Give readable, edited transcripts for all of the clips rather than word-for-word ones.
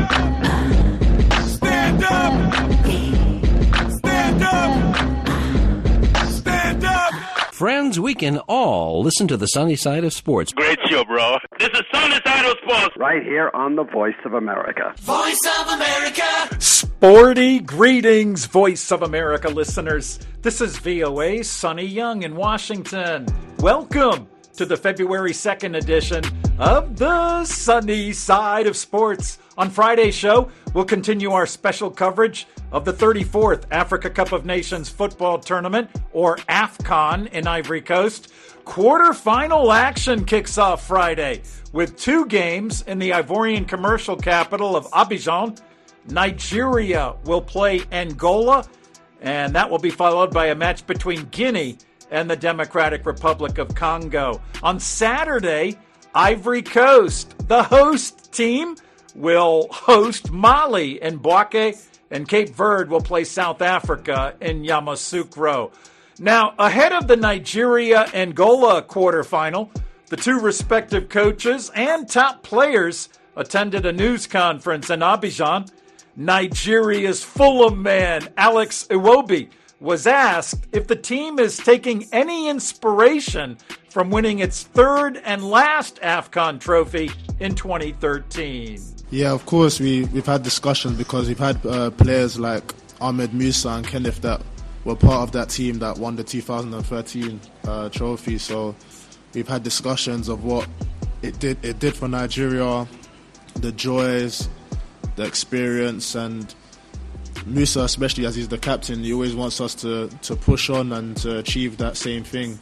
Stand up! Stand up! Stand up! Friends, we can all listen to the sunny side of sports. Great show, bro. This is Sunny Side of Sports. Right here on the Voice of America. Voice of America! Sporty greetings, Voice of America listeners. This is VOA Sonny Young in Washington. Welcome to the February 2nd edition of the Sunny Side of Sports. On Friday's show, we'll continue our special coverage of the 34th Africa Cup of Nations football tournament, or AFCON, in Ivory Coast. Quarterfinal action kicks off Friday with two games in the Ivorian commercial capital of Abidjan. Nigeria will play Angola, and that will be followed by a match between Guinea and the Democratic Republic of Congo. On Saturday, Ivory Coast, the host team, will host Mali in Bouaké, and Cape Verde will play South Africa in Yamoussoukro. Now, ahead of the Nigeria-Angola quarterfinal, the two respective coaches and top players attended a news conference in Abidjan. Nigeria's Fulham man, Alex Iwobi, was asked if the team is taking any inspiration from winning its third and last AFCON trophy in 2013. Yeah, of course, we've had discussions because we've had players like Ahmed Musa and Kenneth that were part of that team that won the 2013 trophy. So we've had discussions of what it did for Nigeria, the joys, the experience, and Musa, especially as he's the captain, he always wants us to push on and to achieve that same thing.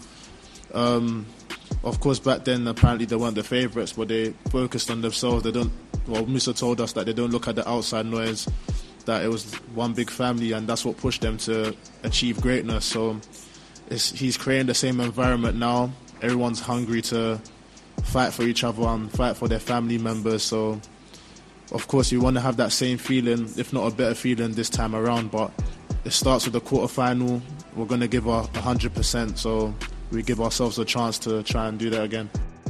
Of course, back then, apparently they weren't the favourites, but they focused on themselves. Musa told us that they don't look at the outside noise, that it was one big family, and that's what pushed them to achieve greatness. So he's creating the same environment now. Everyone's hungry to fight for each other and fight for their family members. So, of course, you want to have that same feeling, if not a better feeling this time around. But it starts with the quarterfinal. We're going to give our 100%, so we give ourselves a chance to try and do that again.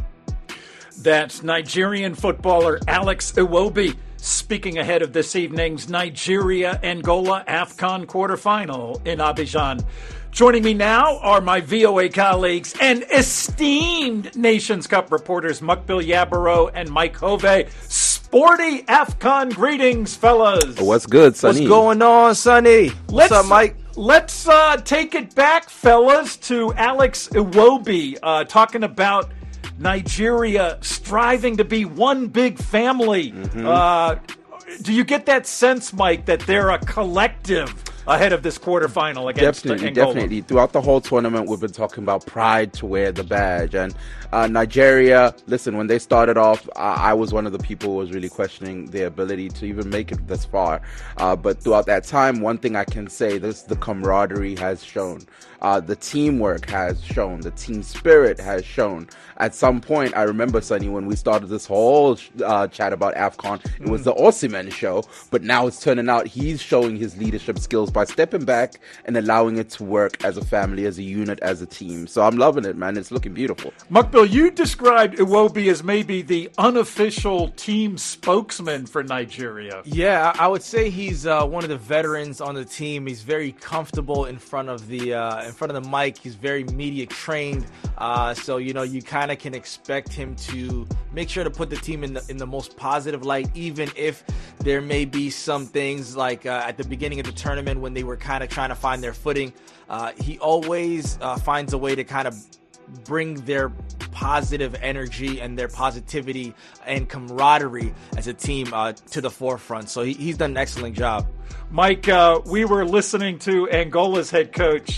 That's Nigerian footballer Alex Iwobi speaking ahead of this evening's Nigeria-Angola AFCON quarterfinal in Abidjan. Joining me now are my VOA colleagues and esteemed Nations Cup reporters Mukbil Yabaro and Mike Hovey. Sporty AFCON greetings, fellas. What's good, Sonny? What's going on, Sonny? What's up, Mike? Let's take it back, fellas, to Alex Iwobi talking about Nigeria striving to be one big family. Mm-hmm. Do you get that sense, Mike, that they're a collective ahead of this quarterfinal against Angola? Definitely. Throughout the whole tournament, we've been talking about pride to wear the badge. And Nigeria, listen, when they started off, I was one of the people who was really questioning their ability to even make it this far. But throughout that time, one thing I can say, the camaraderie has shown. The teamwork has shown. The team spirit has shown. At some point, I remember, Sonny, when we started this whole chat about AFCON, it was the Osimhen show. But now it's turning out he's showing his leadership skills by stepping back and allowing it to work as a family, as a unit, as a team. So I'm loving it, man. It's looking beautiful. Mukbil, you described Iwobi as maybe the unofficial team spokesman for Nigeria. Yeah, I would say he's one of the veterans on the team. He's very comfortable in front of the mic. He's very media trained. So, you kind of can expect him to make sure to put the team in the most positive light, even if there may be some things like at the beginning of the tournament when they were kind of trying to find their footing. He always finds a way to kind of bring their positive energy and their positivity and camaraderie as a team to the forefront. So he's done an excellent job. Mike, we were listening to Angola's head coach,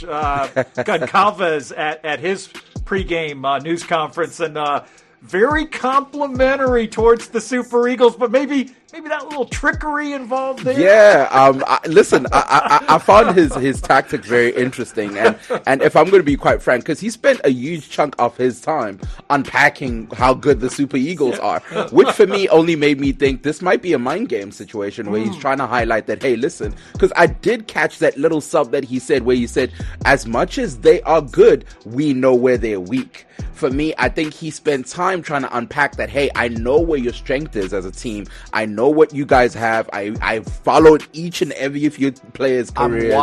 Goncalves, at his pregame news conference, and very complimentary towards the Super Eagles, but maybe that little trickery involved there. Yeah, listen, I found his tactics very interesting, and if I'm going to be quite frank, because he spent a huge chunk of his time unpacking how good the Super Eagles are, which for me only made me think this might be a mind game situation where he's trying to highlight that, hey, listen, because I did catch that little sub that he said where he said, as much as they are good, we know where they're weak. For me, I think he spent time trying to unpack that, hey, I know where your strength is as a team. I know know what you guys have. I followed each and every of your players' careers.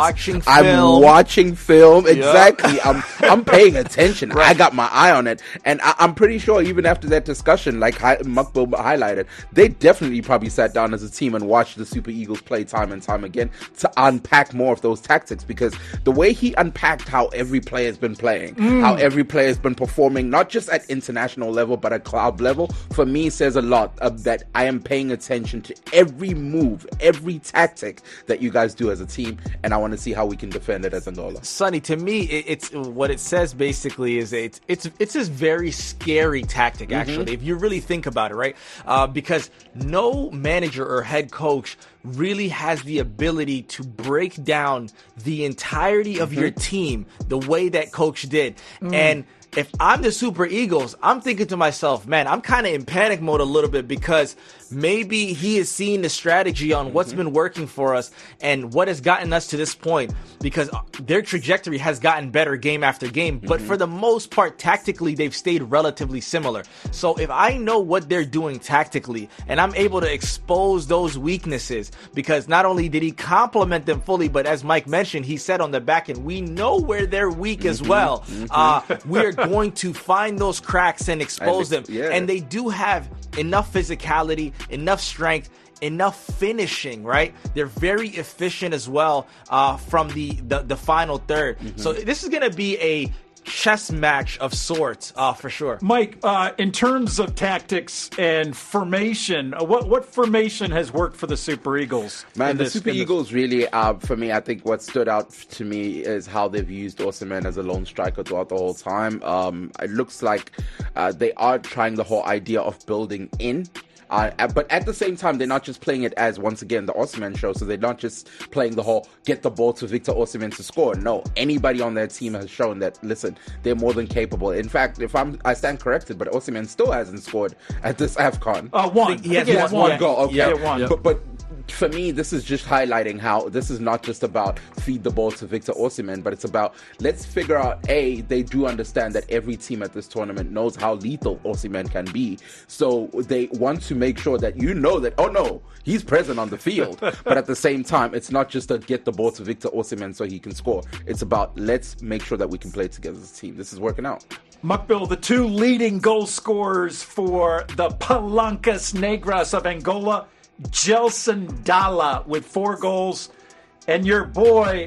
I'm watching film. Exactly. I'm paying attention. Right. I got my eye on it. And I'm pretty sure even after that discussion, like Mukbil highlighted, they definitely probably sat down as a team and watched the Super Eagles play time and time again to unpack more of those tactics, because the way he unpacked how every player has been playing, how every player has been performing, not just at international level, but at club level, for me says a lot that I am paying attention to every move, every tactic that you guys do as a team, and I want to see how we can defend it as Angola. Sonny, to me, it's what it says basically is it's this very scary tactic, actually, if you really think about it, right? Because no manager or head coach really has the ability to break down the entirety of your team the way that coach did. And if I'm the Super Eagles, I'm thinking to myself, man, I'm kind of in panic mode a little bit, because maybe he has seen the strategy on what's been working for us and what has gotten us to this point, because their trajectory has gotten better game after game. But for the most part, tactically, they've stayed relatively similar. So if I know what they're doing tactically and I'm able to expose those weaknesses, because not only did he compliment them fully, but as Mike mentioned, he said on the back end, we know where they're weak as well. We're going to find those cracks and expose them. And they do have enough physicality, enough strength, enough finishing, right? They're very efficient as well from the final third. So this is going to be a chess match of sorts for sure. Mike, in terms of tactics and formation, what formation has worked for the Super Eagles? Man, the Super Eagles really, for me, I think what stood out to me is how they've used Osimhen as a lone striker throughout the whole time. It looks like they are trying the whole idea of building in. But at the same time, they're not just playing it as, once again, the Osimhen show. So they're not just playing the whole get the ball to Victor Osimhen to score. No, anybody on their team has shown that, listen, they're more than capable. In fact, I stand corrected, but Osimhen still hasn't scored at this AFCON. One. He has one goal. Okay. Yeah, But for me, this is just highlighting how this is not just about feed the ball to Victor Osimhen, but it's about, let's figure out, they do understand that every team at this tournament knows how lethal Osimhen can be. So they want to make sure that you know that, oh no, he's present on the field. But at the same time, it's not just to get the ball to Victor Osimhen so he can score. It's about, let's make sure that we can play together as a team. This is working out. Mukbil, the two leading goal scorers for the Palancas Negras of Angola, Gelson Dalla with 4 goals, and your boy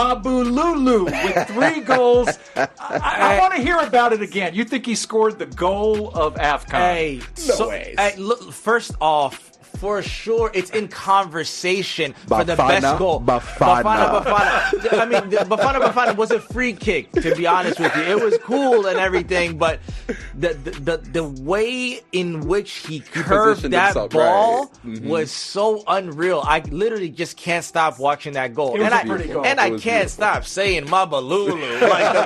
Mabululu with 3 goals. I want to hear about it again. You think he scored the goal of AFCON? Look, first off, for sure, it's in conversation for the best goal. Bafana. I mean, Bafana was a free kick, to be honest with you. It was cool and everything, but the way in which he curved that ball was so unreal. I literally just can't stop watching that goal. And I can't stop saying Mabalulu.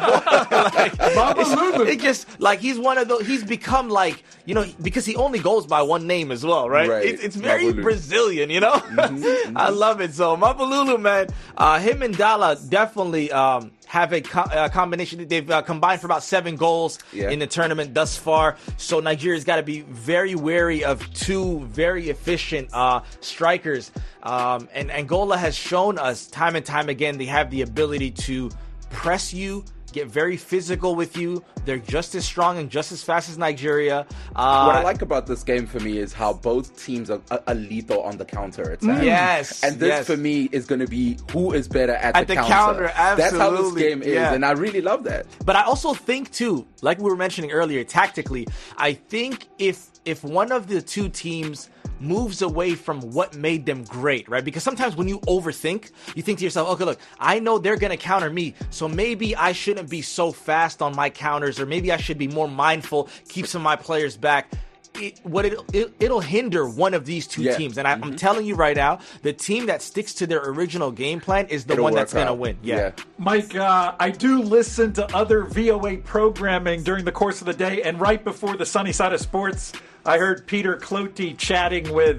Mabalulu. It just, like, he's one of those, he's become like, because he only goes by one name as well, right? It's very Mabululu. Brazilian, I love it. So Mabululu, man, him and Dalla definitely have a combination. They've combined for about 7 goals in the tournament thus far. So Nigeria's got to be very wary of 2 very efficient strikers. And Angola has shown us time and time again they have the ability to press you, get very physical with you. They're just as strong and just as fast as Nigeria. What I like about this game for me is how both teams are lethal on the counter attack. Yes. And this for me is going to be who is better at the counter. Absolutely. That's how this game is, and I really love that. But I also think too, like we were mentioning earlier, tactically, I think if one of the 2 teams moves away from what made them great, right? Because sometimes when you overthink, you think to yourself, okay, look, I know they're going to counter me, so maybe I shouldn't be so fast on my counters, or maybe I should be more mindful, keep some of my players back. It'll hinder one of these 2 teams. And I'm telling you right now, the team that sticks to their original game plan is the one that's going to win. Yeah. Mike, I do listen to other VOA programming during the course of the day, and right before the Sunny Side of Sports, I heard Peter Cloete chatting with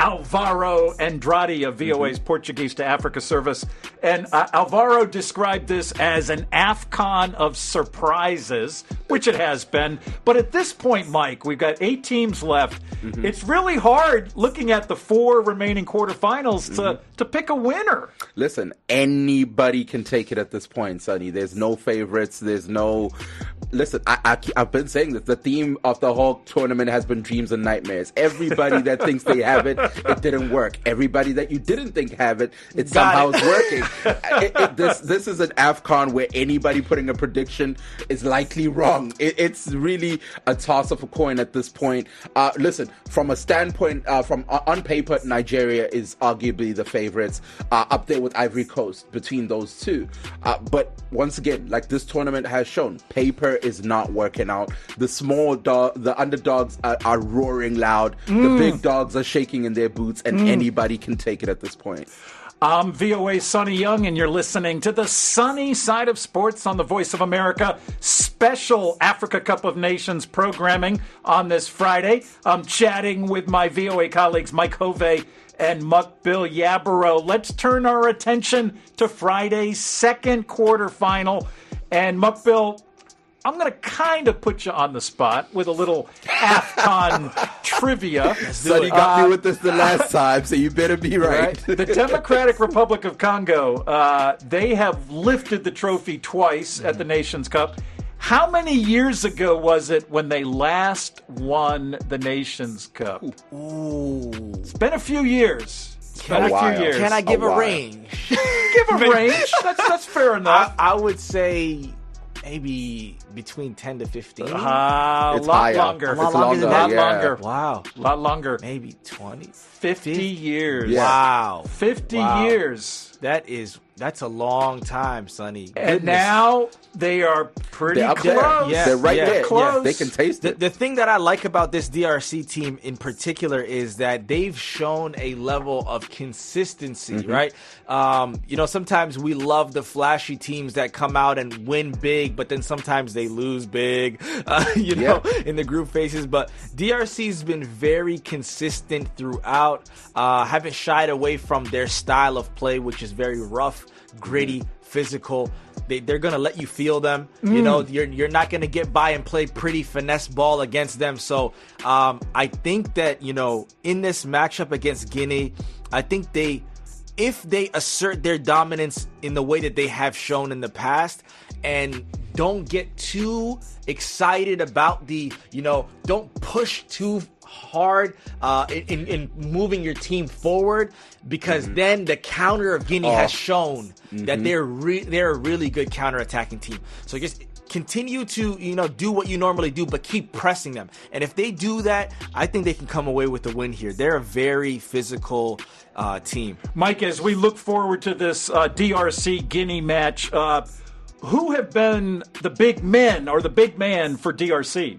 Alvaro Andrade of VOA's Portuguese to Africa service. And Alvaro described this as an AFCON of surprises, which it has been. But at this point, Mike, we've got 8 teams left. It's really hard looking at the 4 remaining quarterfinals to pick a winner. Listen, anybody can take it at this point, Sonny. There's no favorites. There's no... Listen, I've been saying this. The theme of the whole tournament has been dreams and nightmares. Everybody that thinks they have it, it didn't work. Everybody that you didn't think have it, it somehow is working. This is an AFCON where anybody putting a prediction is likely wrong. It's really a toss of a coin at this point. Listen, from a standpoint, on paper, Nigeria is arguably the favorites, up there with Ivory Coast between those two. But once again, like this tournament has shown, paper is not working out. The underdogs are roaring loud. The big dogs are shaking in their boots, and anybody can take it at this point. I'm VOA's Sonny Young, and you're listening to the sunny side of sports on the Voice of America special Africa Cup of Nations programming on this Friday. I'm chatting with my VOA colleagues Mike Hovey and Mukbil Yabaro. Let's turn our attention to Friday's second quarterfinal. And Mukbil, I'm going to kind of put you on the spot with a little AFCON trivia. Sonny got me with this the last time, so you better be right. The Democratic Republic of Congo, they have lifted the trophy twice at the Nations Cup. How many years ago was it when they last won the Nations Cup? Ooh. It's been a few years. Can I give a range? Give a range. That's fair enough. I would say maybe between 10 to 15. A It's lot higher. longer. It's A lot longer. Wow. A lot longer. Maybe 20. 50 years. Yeah. Wow. 50 Wow. years. That's a long time, Sonny. And Goodness. now they are pretty They're up close. there. Yeah. They're right Yeah. there. Close. They can taste it. The thing that I like about this DRC team in particular is that they've shown a level of consistency, right? Sometimes we love the flashy teams that come out and win big, but then sometimes they lose big, in the group phases. But DRC's been very consistent throughout, haven't shied away from their style of play, which is very rough, gritty, physical. They're going to let you feel them. You're not going to get by and play pretty finesse ball against them. So I think that, in this matchup against Guinea, I think if they assert their dominance in the way that they have shown in the past and don't get too excited about don't push too hard in moving your team forward, because then the counter of Guinea has shown that they're a really good counter-attacking team. So just continue to do what you normally do, but keep pressing them. And if they do that, I think they can come away with the win here. They're a very physical team. Mike, as we look forward to this DRC Guinea match, who have been the big men or the big man for DRC?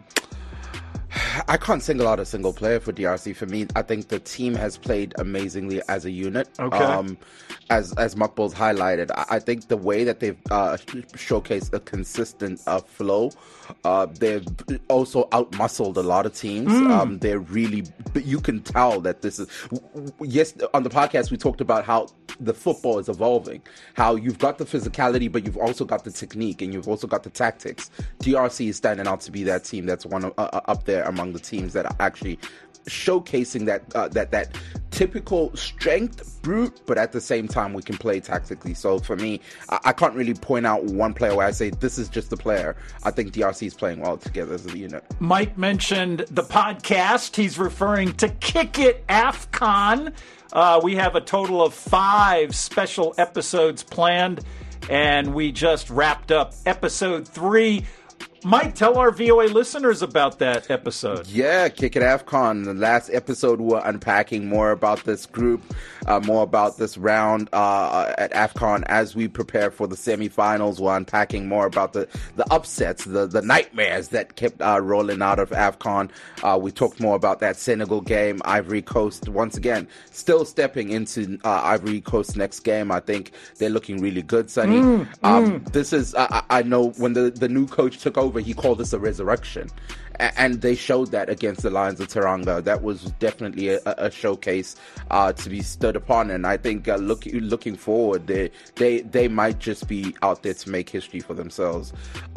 I can't single out a single player for DRC. For me, I think the team has played amazingly as a unit. Okay. As Mukbil's highlighted, I think the way that they've showcased a consistent flow, they've also outmuscled a lot of teams. They're really, but you can tell that this is, yes, on the podcast we talked about how the football is evolving, how you've got the physicality, but you've also got the technique and you've also got the tactics. DRC is standing out to be that team that's one up there among the teams that are actually showcasing that typical strength brute, but at the same time we can play tactically. So for me, I can't really point out one player where I say this is just the player. I think DRC is playing well together as a unit. Mike mentioned the podcast. He's referring to Kick It AFCON. We have a total of 5 special episodes planned, and we just wrapped up episode 3. Mike, tell our VOA listeners about that episode. Yeah, Kick It AFCON. The last episode, we're unpacking more about this group, more about this round at AFCON. As we prepare for the semifinals, we're unpacking more about the upsets, the nightmares that kept rolling out of AFCON. We talked more about that Senegal game, Ivory Coast. Once again, still stepping into Ivory Coast's next game. I think they're looking really good, Sonny. This is, I know when the new coach took over over, he called this a resurrection. And they showed that against the Lions of Teranga. That was definitely a showcase to be stood upon. And I think looking forward, they might just be out there to make history for themselves.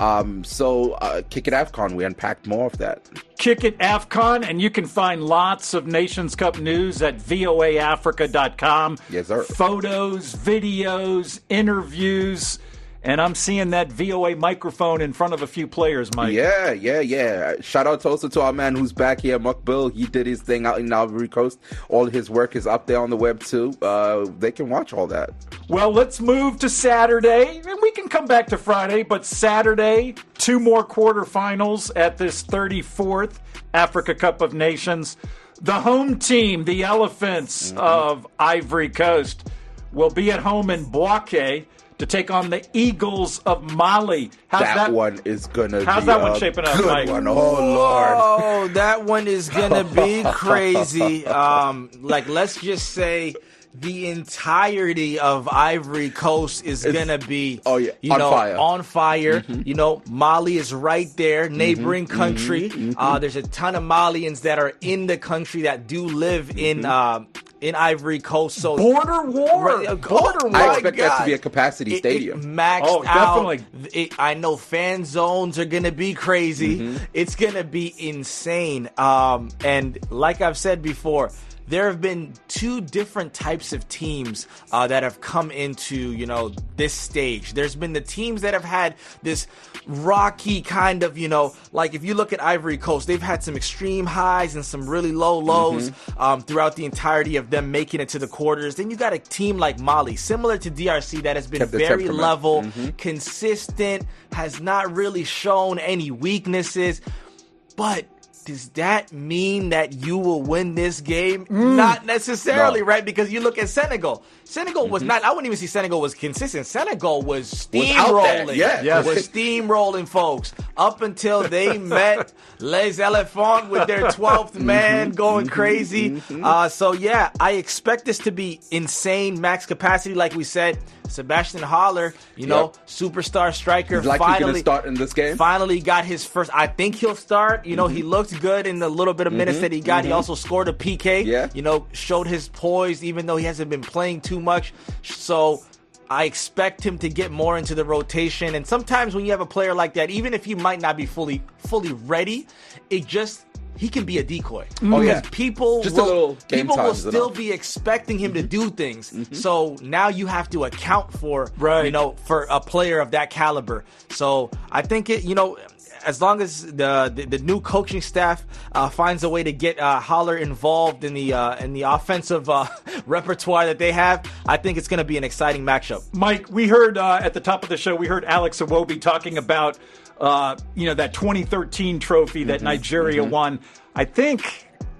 So Kick It AFCON, we unpacked more of that. Kick It AFCON, and you can find lots of Nations Cup news at voaafrica.com. Yes, sir. Photos, videos, interviews. And I'm seeing that VOA microphone in front of a few players, Mike. Yeah. Shout out also to our man who's back here, Mukbil. He did his thing out in Ivory Coast. All his work is up there on the web, too. They can watch all that. Well, let's move to Saturday. And we can come back to Friday, but Saturday, 2 more quarterfinals at this 34th Africa Cup of Nations. The home team, the Elephants of Ivory Coast, will be at home in Bouaké to take on the Eagles of Mali. That one is gonna. How's be that one shaping up, Mike? One. Oh Lord! Oh, that one is gonna be crazy. Let's just say the entirety of Ivory Coast is gonna be, fire. On fire. Mali is right there, neighboring country. There's a ton of Malians that are in the country that do live in Ivory Coast. So border war. I expect that to be a capacity stadium. It maxed out. Definitely. I know fan zones are gonna be crazy. It's gonna be insane. And like I've said before, there have been 2 different types of teams that have come into, this stage. There's been the teams that have had this rocky kind of, like if you look at Ivory Coast, they've had some extreme highs and some really low lows throughout the entirety of them making it to the quarters. Then you got a team like Mali, similar to DRC, that has been very level, consistent, has not really shown any weaknesses. But does that mean that you will win this game? Not necessarily, right? Because you look at Senegal. Senegal was not, I wouldn't even say Senegal was consistent. Senegal was steamrolling. Was steamrolling, folks. Up until they met Les Elephants with their 12th man going crazy. I expect this to be insane, max capacity, like we said. Sebastian Haller, superstar striker. He's likely going to start in this game. Finally got his first. I think he'll start. He looked good in the little bit of minutes that he got. He also scored a PK. Showed his poise, even though he hasn't been playing too much. So I expect him to get more into the rotation. And sometimes when you have a player like that, even if he might not be fully ready, he can be a decoy. Because people will still be expecting him to do things. So now you have to account for, for a player of that caliber. So I think as long as the new coaching staff finds a way to get Haller involved in the offensive repertoire that they have, I think it's going to be an exciting matchup. Mike, we heard at the top of the show, we heard Alex Iwobi talking about that 2013 trophy that Nigeria won. I think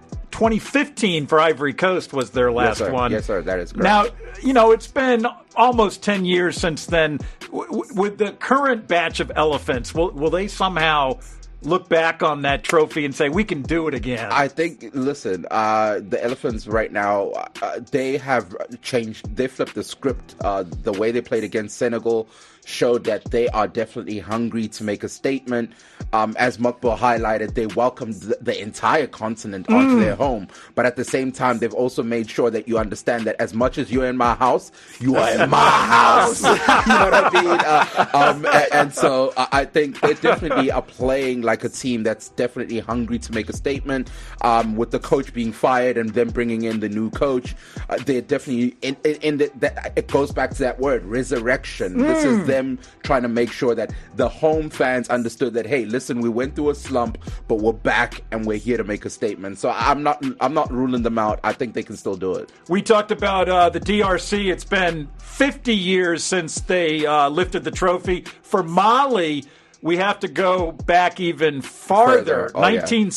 2015 for Ivory Coast was their last one. Yes, sir. That is correct. Now, it's been almost 10 years since then. With the current batch of Elephants, will they somehow look back on that trophy and say, we can do it again? I think, listen, the Elephants right now, they have changed. They flipped the script. The way they played against Senegal showed that they are definitely hungry to make a statement. As Mukbil highlighted, they welcomed the entire continent onto their home. But at the same time, they've also made sure that you understand that as much as you're in my house, you are in my house. You know what I mean? And so I think they definitely are playing like a team that's definitely hungry to make a statement. With the coach being fired and them bringing in the new coach, they're definitely it goes back to that word, resurrection. This is them trying to make sure that the home fans understood that, hey, listen, we went through a slump, but we're back and we're here to make a statement. So I'm not ruling them out. I think they can still do it. We talked about the DRC. It's been 50 years since they lifted the trophy. For Mali, we have to go back even farther.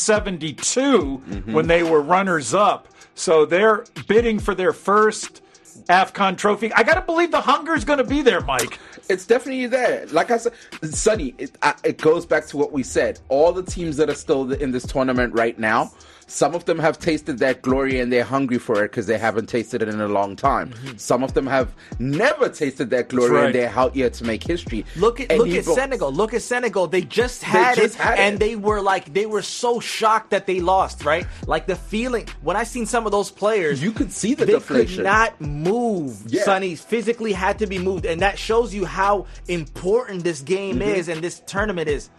1972, when they were runners-up. So they're bidding for their first AFCON trophy. I got to believe the hunger's going to be there, Mike. It's definitely there. Like I said, Sonny, it goes back to what we said. All the teams that are still in this tournament right now, some of them have tasted that glory and they're hungry for it because they haven't tasted it in a long time. Mm-hmm. Some of them have never tasted that glory and they're out here to make history. Look at Senegal. Look at Senegal. They just had it, and they were so shocked that they lost, right? Like the feeling when I seen some of those players, you could see the they deflation. Could not move. Yeah. Sonny physically had to be moved, and that shows you how important this game is and this tournament is.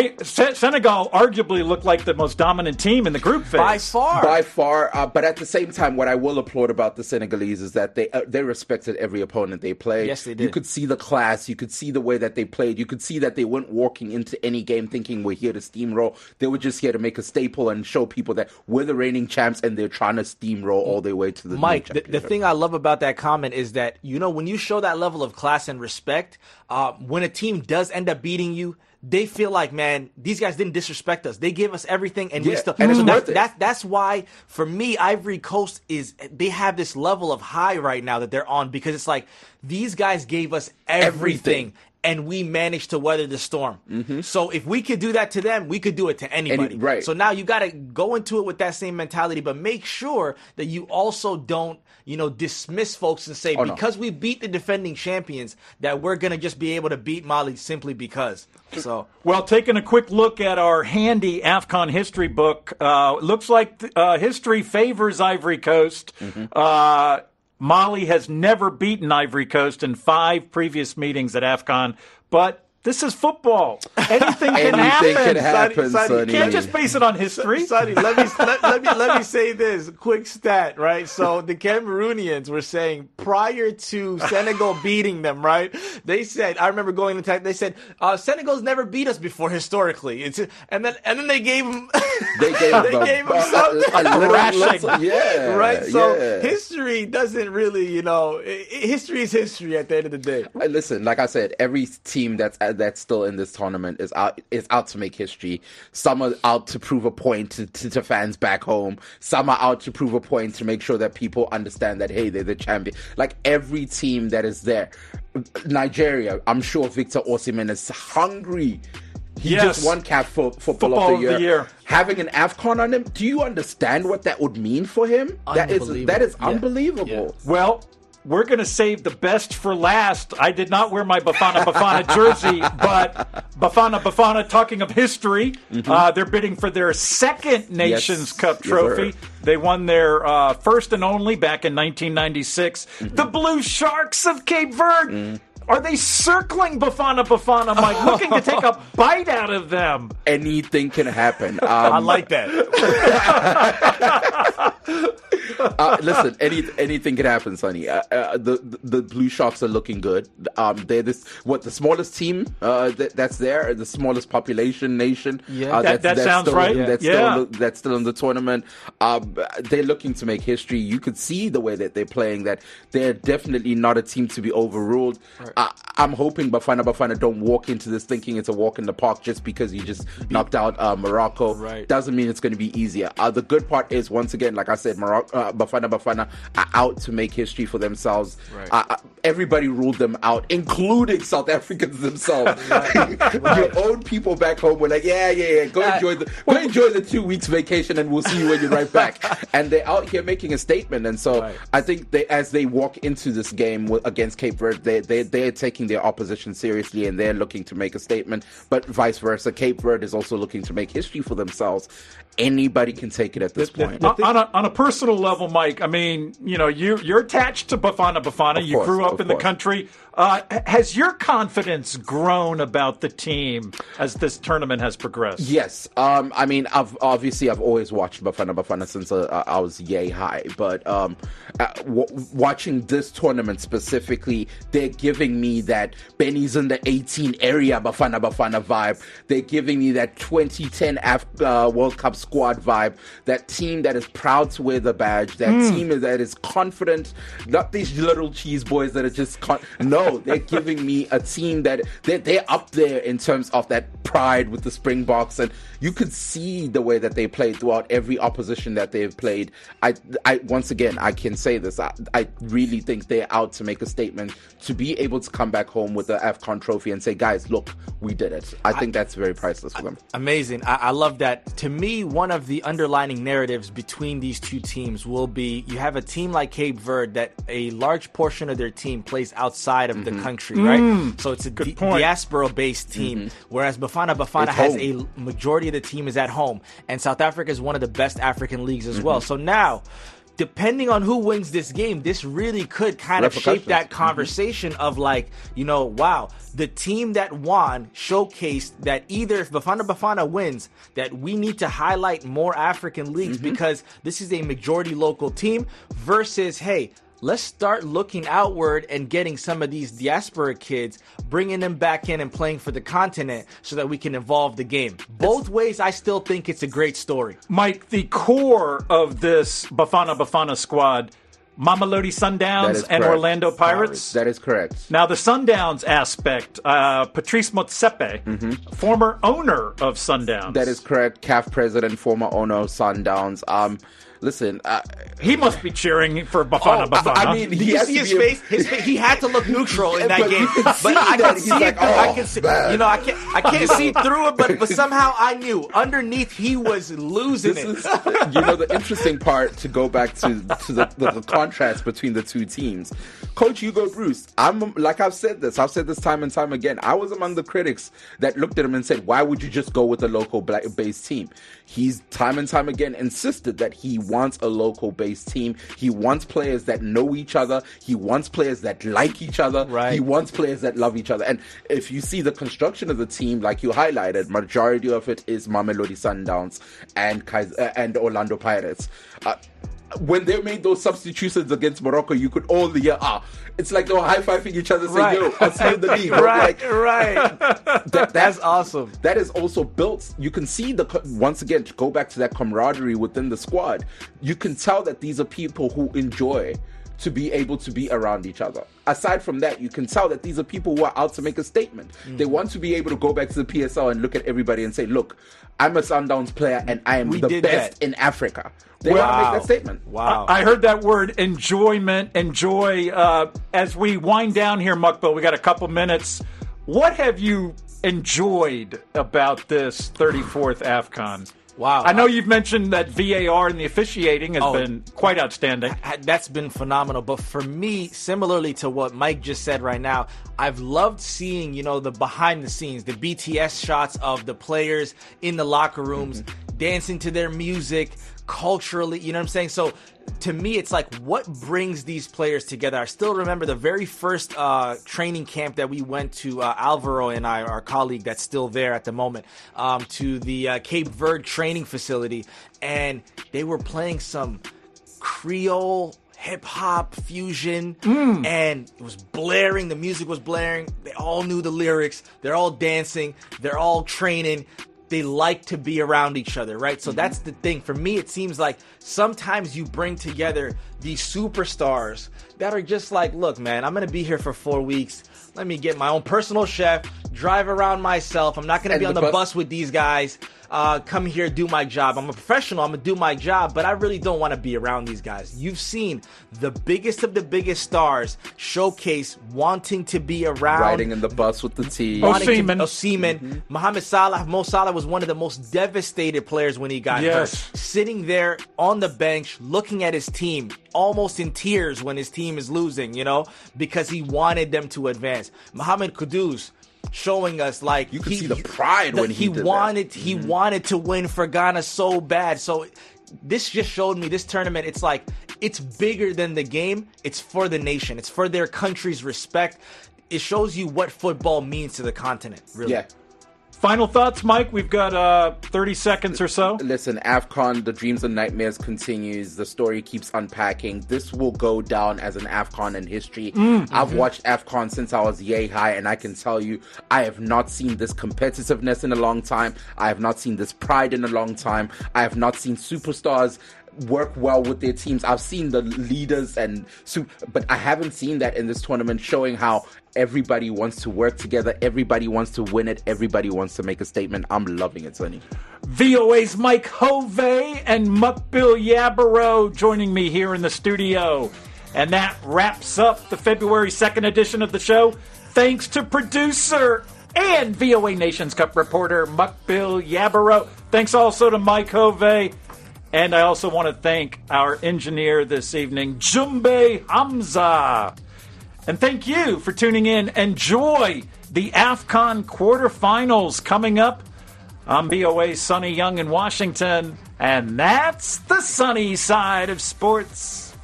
Senegal arguably looked like the most dominant team in the group phase. By far. But at the same time, what I will applaud about the Senegalese is that they respected every opponent they played. Yes, they did. You could see the class. You could see the way that they played. You could see that they weren't walking into any game thinking we're here to steamroll. They were just here to make a staple and show people that we're the reigning champs and they're trying to steamroll all the way to the Mike, the thing I love about that comment is that, when you show that level of class and respect, when a team does end up beating you, they feel like, man, these guys didn't disrespect us. They gave us everything, and we still. And it's worth it. That's why, for me, Ivory Coast they have this level of high right now that they're on, because it's like these guys gave us everything. And we managed to weather the storm. Mm-hmm. So if we could do that to them, we could do it to anybody. Right. So now you got to go into it with that same mentality, but make sure that you also don't, dismiss folks and say, because we beat the defending champions, that we're going to just be able to beat Mali simply because. So, well, taking a quick look at our handy AFCON history book, looks like history favors Ivory Coast. Mm-hmm. Mali has never beaten Ivory Coast in 5 previous meetings at AFCON, but this is football. Anything can happen. Sonny. You can't just base it on history. Sonny, let me say this quick stat, right? So the Cameroonians were saying prior to Senegal beating them, right? They said, I remember going to attack. They said Senegal's never beat us before historically. And then they gave them they gave them something. Yeah, right. So history doesn't really, history is history at the end of the day. Listen, like I said, every team that's still in this tournament is out to make history. Some are out to prove a point to fans back home. Some are out to prove a point to make sure that people understand that, hey, they're the champion. Like every team that is there. Nigeria, I'm sure Victor Osimhen is hungry. He just won CAF Football of the Year. Having an AFCON on him, do you understand what that would mean for him? That is unbelievable. Yeah. Well, we're going to save the best for last. I did not wear my Bafana jersey, but Bafana, talking of history, they're bidding for their second Nations Cup trophy. They won their first and only back in 1996. The Blue Sharks of Cape Verde. Are they circling Bafana, Mike, looking to take a bite out of them? Anything can happen. I like that. Listen, anything can happen, Sonny. The Blue Sharks are looking good. They're the smallest team that's there, the smallest population nation. Yeah, that sounds right. That's still in the tournament. They're looking to make history. You could see the way that they're playing that they're definitely not a team to be overruled. Right. I'm hoping Bafana don't walk into this thinking it's a walk in the park just because you just knocked out Morocco. Right. Doesn't mean it's going to be easier. The good part is, once again, like I said, Bafana are out to make history for themselves. Right. Everybody ruled them out, including South Africans themselves. Your own people back home were like, go enjoy the 2 weeks vacation and we'll see you when you're right back. And they're out here making a statement. And so I think as they walk into this game against Cape Verde, they're taking their opposition seriously and they're looking to make a statement. But vice versa, Cape Verde is also looking to make history for themselves. Anybody can take it at this point. On a personal level, Mike, I mean, you're attached to Bafana. You grew up in the country. Has your confidence grown about the team as this tournament has progressed? Yes. I mean, I've always watched Bafana since I was yay high. But watching this tournament specifically, they're giving me that Benny's in the 18 area Bafana vibe. They're giving me that 2010 World Cup squad vibe. That team that is proud to wear the badge. That team that is confident. Not these little cheese boys that are just no. no, they're giving me a team that they're up there in terms of that pride with the Springboks, and you could see the way that they played throughout every opposition that they've played. I once again, I can say this. I really think they're out to make a statement, to be able to come back home with the AFCON trophy and say, guys, look, we did it. I think that's very priceless for them. Amazing. I love that. To me, one of the underlining narratives between these two teams will be, you have a team like Cape Verde that a large portion of their team plays outside of the country, right? So it's a diaspora-based team, whereas Bafana has a majority of the team is at home. And South Africa is one of the best African leagues as well. So now, depending on who wins this game, this really could kind of shape that conversation of like, wow, the team that won showcased that either if Bafana wins, that we need to highlight more African leagues because this is a majority local team versus, hey, let's start looking outward and getting some of these diaspora kids, bringing them back in and playing for the continent so that we can evolve the game. Both ways, I still think it's a great story. Mike, the core of this Bafana squad, Mamelodi Sundowns and Orlando Pirates? That is correct. Now, the Sundowns aspect, Patrice Motsepe, former owner of Sundowns. That is correct. CAF president, former owner of Sundowns. Listen, he must be cheering for Bafana. I mean, did you see his face? His face? He had to look neutral in that game, but I can see it. I can see, I can't see through it, but somehow I knew underneath he was losing it. The interesting part, to go back to the contrast between the two teams. Coach Hugo Broos, I've said this time and time again. I was among the critics that looked at him and said, "Why would you just go with a local based team?" He's time and time again insisted that he wants a local based team. He wants players that know each other. He wants players that like each other. Right. He wants players that love each other. And if you see the construction of the team, like you highlighted, majority of it is Mamelodi Sundowns and Orlando Pirates. When they made those substitutions against Morocco, you could all hear, it's like they were high-fiving each other saying, yo, let's win the league. Right. That's awesome. That is also built. You can see, once again, to go back to that camaraderie within the squad, you can tell that these are people who enjoy to be able to be around each other. Aside from that, you can tell that these are people who are out to make a statement. They want to be able to go back to the PSL and look at everybody and say, look, I'm a Sundowns player and I am the best in Africa. They want to make that statement. Wow. I heard that word, enjoyment, enjoy. As we wind down here, Mukbil, we got a couple minutes. What have you enjoyed about this 34th AFCON? Wow. I know you've mentioned that VAR and the officiating has been quite outstanding. That's been phenomenal. But for me, similarly to what Mike just said right now, I've loved seeing, the behind the scenes, the BTS shots of the players in the locker rooms, dancing to their music, culturally, you know what I'm saying? So to me, it's like, what brings these players together? I still remember the very first training camp that we went to, Alvaro and I, our colleague that's still there at the moment, to the Cape Verde training facility, and they were playing some Creole hip-hop fusion, and it was blaring, the music was blaring, they all knew the lyrics, they're all dancing, they're all training. They like to be around each other, right? So that's the thing. For me, it seems like sometimes you bring together these superstars that are just like, look, man, I'm going to be here for 4 weeks. Let me get my own personal chef, drive around myself. I'm not going to be on the bus with these guys. Come here, do my job. I'm a professional. I'm going to do my job, but I really don't want to be around these guys. You've seen the biggest of the biggest stars showcase wanting to be around. Riding in the bus with the team. Osimhen. Mohamed Salah. Mo Salah was one of the most devastated players when he got hurt. Sitting there on the bench, looking at his team, almost in tears when his team is losing, because he wanted them to advance. Mohamed Kudus, showing us like you could see the pride when he wanted to win for Ghana so bad. So this just showed me, this tournament, it's like, it's bigger than the game. It's for the nation. It's for their country's respect. It shows you what football means to the continent, really. Yeah. Final thoughts, Mike? We've got 30 seconds or so. Listen, AFCON, the dreams and nightmares continues. The story keeps unpacking. This will go down as an AFCON in history. I've watched AFCON since I was yay high, and I can tell you, I have not seen this competitiveness in a long time. I have not seen this pride in a long time. I have not seen superstars work well with their teams. I've seen the leaders but I haven't seen that in this tournament, showing how everybody wants to work together, everybody wants to win it, everybody wants to make a statement. I'm loving it, Sonny. VOA's Mike Hovey and Mukbil Yabaro joining me here in the studio. And that wraps up the February 2nd edition of the show. Thanks to producer and VOA Nations Cup reporter Mukbil Yabaro. Thanks also to Mike Hovey. And I also want to thank our engineer this evening, Jumbe Hamza. And thank you for tuning in. Enjoy the AFCON quarterfinals coming up. I'm VOA's Sonny Young in Washington, and that's the sunny side of sports.